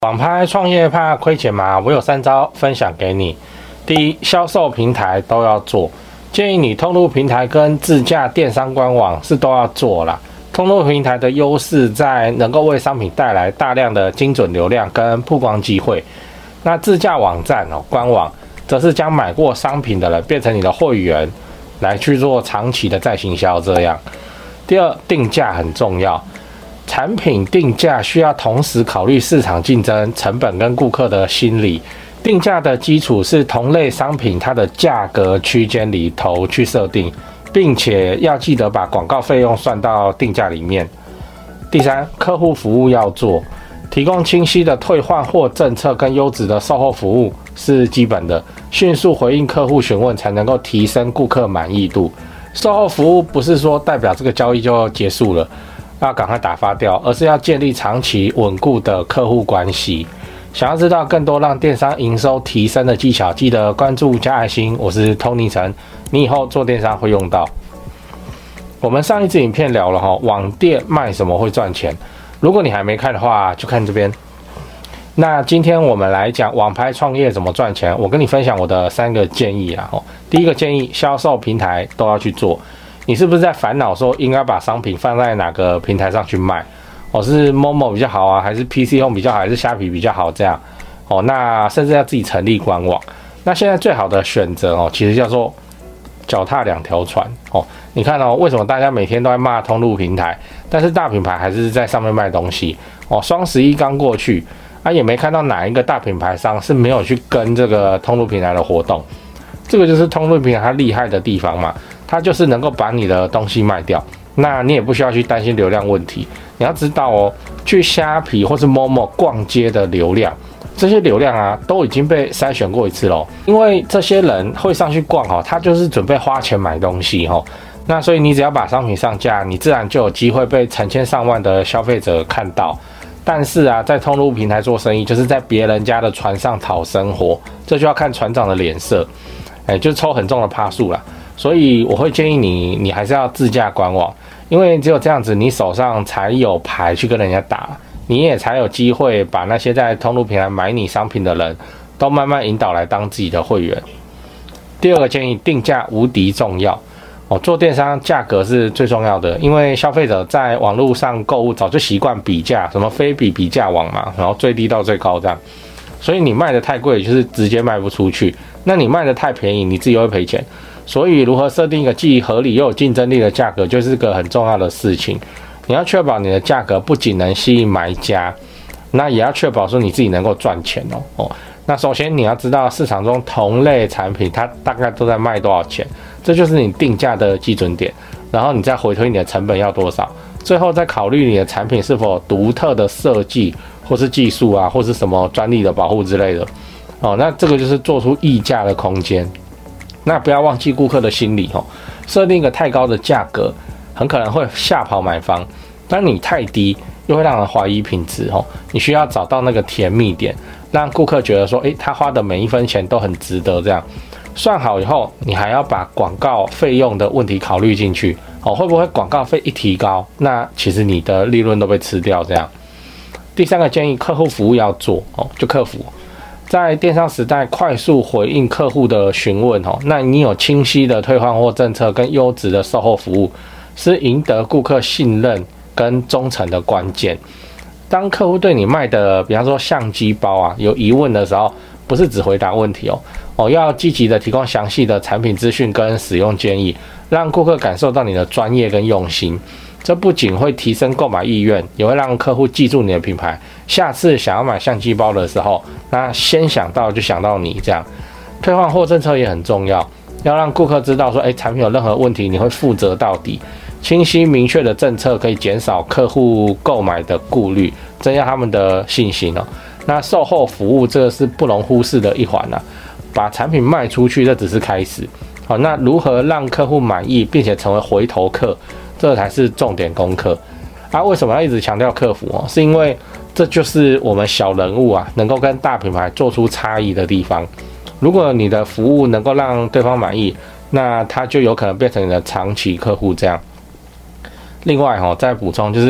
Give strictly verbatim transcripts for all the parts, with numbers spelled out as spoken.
网拍创业怕亏钱吗？我有三招分享给你。第一，销售平台都要做，建议你通路平台跟自驾电商官网是都要做啦。通路平台的优势在能够为商品带来大量的精准流量跟曝光机会。那自驾网站哦，官网则是将买过商品的人变成你的会员，来去做长期的再行销这样。第二，定价很重要。产品定价需要同时考虑市场竞争、成本跟顾客的心理。定价的基础是同类商品它的价格区间里头去设定，并且要记得把广告费用算到定价里面。第三，客户服务要做，提供清晰的退换货政策跟优质的售后服务是基本的，迅速回应客户询问才能够提升顾客满意度。售后服务不是说代表这个交易就结束了，要赶快打发掉，而是要建立长期稳固的客户关系。想要知道更多让电商营收提升的技巧，记得关注加爱心，我是 Tony 陈，你以后做电商会用到。我们上一支影片聊了哈，网店卖什么会赚钱，如果你还没看的话，就看这边。那今天我们来讲网拍创业怎么赚钱，我跟你分享我的三个建议啊。第一个建议，销售平台都要去做。你是不是在烦恼说应该把商品放在哪个平台上去卖？哦，是 Momo 比较好啊，还是 P C Home 比较好，还是虾皮比较好？这样哦，那甚至要自己成立官网。那现在最好的选择哦，其实叫做脚踏两条船哦。你看哦，为什么大家每天都在骂通路平台，但是大品牌还是在上面卖东西哦？双十一刚过去啊，也没看到哪一个大品牌商是没有去跟这个通路平台的活动。这个就是通路平台它厉害的地方嘛。它就是能够把你的东西卖掉，那你也不需要去担心流量问题。你要知道哦，去虾皮或是 Momo 逛街的流量，这些流量啊都已经被筛选过一次咯。因为这些人会上去逛哦，他就是准备花钱买东西哦。那所以你只要把商品上架，你自然就有机会被成千上万的消费者看到。但是啊，在通路平台做生意，就是在别人家的船上讨生活，这就要看船长的脸色，哎，就抽很重的趴数啦。所以我会建议你，你还是要自驾官网，因为只有这样子，你手上才有牌去跟人家打，你也才有机会把那些在通路平台买你商品的人，都慢慢引导来当自己的会员。第二个建议，定价无敌重要哦，做电商价格是最重要的，因为消费者在网络上购物早就习惯比价，什么非比比价网嘛，然后最低到最高这样，所以你卖的太贵，就是直接卖不出去；那你卖的太便宜，你自己会赔钱。所以，如何设定一个既合理又有竞争力的价格，就是个很重要的事情。你要确保你的价格不仅能吸引买家，那也要确保说你自己能够赚钱哦。哦，那首先你要知道市场中同类产品它大概都在卖多少钱，这就是你定价的基准点。然后你再回推你的成本要多少，最后再考虑你的产品是否有独特的设计，或是技术啊，或是什么专利的保护之类的。哦，那这个就是做出溢价的空间。那不要忘记顾客的心理哦，设定一个太高的价格，很可能会吓跑买方；但你太低，又会让人怀疑品质哦。你需要找到那个甜蜜点，让顾客觉得说，诶，他花的每一分钱都很值得。这样算好以后，你还要把广告费用的问题考虑进去哦。会不会广告费一提高，那其实你的利润都被吃掉？这样。第三个建议，客户服务要做哦，就客服。在电商时代，快速回应客户的询问哦，那你有清晰的退换货政策跟优质的售后服务，是赢得顾客信任跟忠诚的关键。当客户对你卖的，比方说相机包啊，有疑问的时候，不是只回答问题哦，哦，要积极的提供详细的产品资讯跟使用建议，让顾客感受到你的专业跟用心。这不仅会提升购买意愿，也会让客户记住你的品牌。下次想要买相机包的时候，那先想到就想到你这样。退换货政策也很重要，要让顾客知道说，哎，产品有任何问题，你会负责到底。清晰明确的政策可以减少客户购买的顾虑，增加他们的信心哦。那售后服务这个是不容忽视的一环啊，把产品卖出去这只是开始。好，那如何让客户满意，并且成为回头客？这才是重点功课啊！为什么要一直强调客服哦？是因为这就是我们小人物啊，能够跟大品牌做出差异的地方。如果你的服务能够让对方满意，那他就有可能变成你的长期客户这样。另外哈、哦，再补充就是，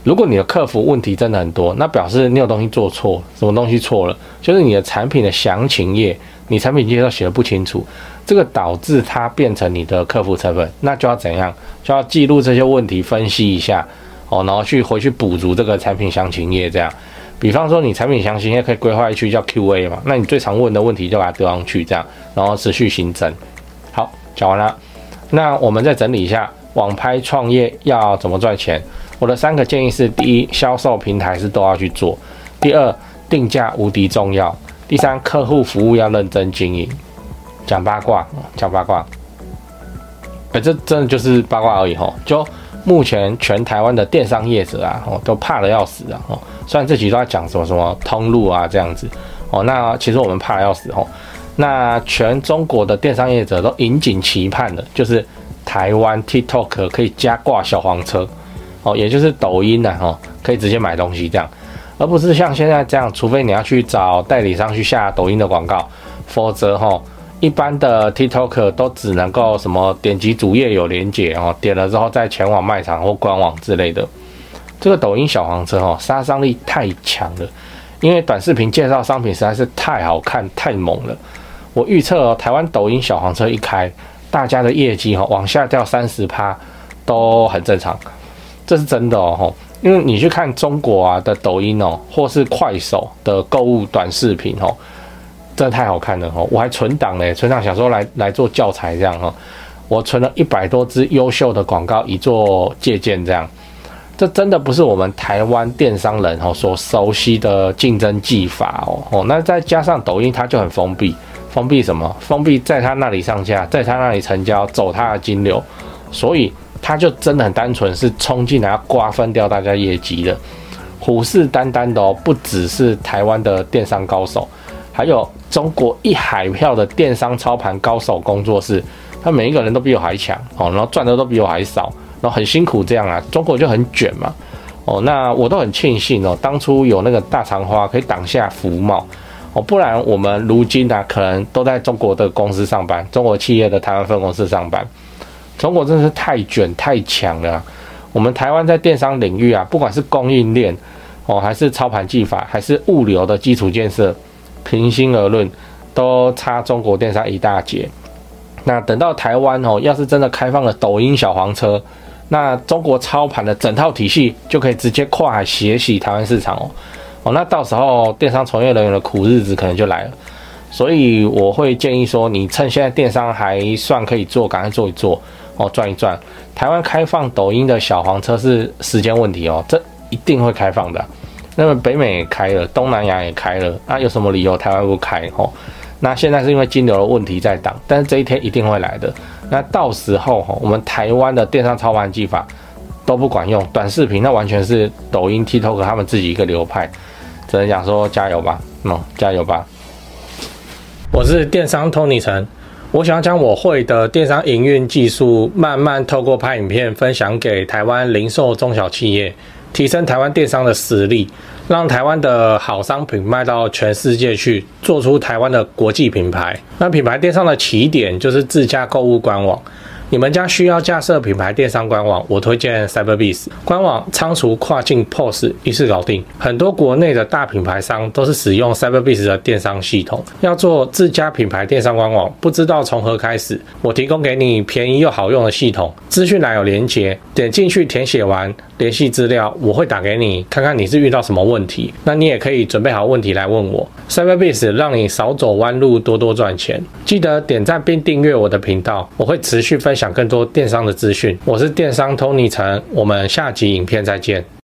如果你的客服问题真的很多，那表示你有东西做错，什么东西错了？就是你的产品的详情页，你产品介绍写的不清楚，这个导致它变成你的客服成本，那就要怎样？就要记录这些问题，分析一下哦，然后去回去补足这个产品详情页这样。比方说，你产品详情页可以规划一区叫 Q A 嘛，那你最常问的问题就把它丢上去这样，然后持续新增。好，讲完了，那我们再整理一下，网拍创业要怎么赚钱？我的三个建议是：第一，销售平台是都要去做；第二，定价无敌重要；第三，客户服务要认真经营。讲八卦，讲八卦，哎、欸，这真的就是八卦而已吼。就目前全台湾的电商业者啊，哦，都怕得要死啊，哦，虽然这集都在讲什么什么通路啊这样子，哦，那其实我们怕得要死吼。那全中国的电商业者都引颈期盼的，就是台湾 TikTok 可以加挂小黄车。哦，也就是抖音呐、啊，哦，可以直接买东西这样，而不是像现在这样，除非你要去找代理商去下抖音的广告，否则哈、哦，一般的 TikTok 都只能够什么点击主页有连结哦，点了之后再前往卖场或官网之类的。这个抖音小黄车哦，杀伤力太强了，因为短视频介绍商品实在是太好看、太猛了。我预测哦，台湾抖音小黄车一开，大家的业绩哦往下掉 百分之三十 都很正常。这是真的哦，因为你去看中国啊的抖音哦，或是快手的购物短视频哦，真的太好看了哦！我还存档嘞，存档想说来来做教材这样哈，我存了一百多支优秀的广告以做借鉴这样。这真的不是我们台湾电商人哦所熟悉的竞争技法哦哦，那再加上抖音它就很封闭，封闭什么？封闭在他那里上架，在他那里成交，走他的金流，所以。他就真的很单纯，是冲进来要瓜分掉大家业绩的，虎视眈眈的哦，不只是台湾的电商高手，还有中国一海票的电商操盘高手工作室，他每一个人都比我还强哦，然后赚的都比我还少，然后很辛苦这样啊，中国就很卷嘛哦，那我都很庆幸哦，当初有那个大长花可以挡下福茂哦，不然我们如今啊可能都在中国的公司上班，中国企业的台湾分公司上班。中国真的是太卷太强了、啊，我们台湾在电商领域啊，不管是供应链哦，还是操盘技法，还是物流的基础建设，平心而论，都差中国电商一大截。那等到台湾哦，要是真的开放了抖音小黄车，那中国操盘的整套体系就可以直接跨海血洗台湾市场哦。哦，那到时候电商从业人员的苦日子可能就来了。所以我会建议说，你趁现在电商还算可以做，赶快做一做。哦，赚一赚。台湾开放抖音的小黄车是时间问题哦，这一定会开放的、啊。那么北美也开了，东南亚也开了，那、啊、有什么理由台湾不开？哦，那现在是因为金流的问题在挡，但是这一天一定会来的。那到时候哈、哦，我们台湾的电商操盘技法都不管用，短视频那完全是抖音、TikTok 他们自己一个流派，只能讲说加油吧，嗯，加油吧。我是电商 Tony 陈。我想要将我会的电商营运技术，慢慢透过拍影片分享给台湾零售中小企业，提升台湾电商的实力，让台湾的好商品卖到全世界去，做出台湾的国际品牌。那品牌电商的起点就是自家购物官网。你们家需要架设品牌电商官网，我推荐 Cyberbiz 官网，仓储、跨境 P O S 一次搞定。很多国内的大品牌商都是使用 Cyberbiz 的电商系统。要做自家品牌电商官网，不知道从何开始，我提供给你便宜又好用的系统，资讯栏有连结，点进去填写完联系资料，我会打给你，看看你是遇到什么问题。那你也可以准备好问题来问我。Cyberbiz 让你少走弯路，多多赚钱。记得点赞并订阅我的频道，我会持续分享更多电商的资讯。我是电商 Tony 陈，我们下集影片再见。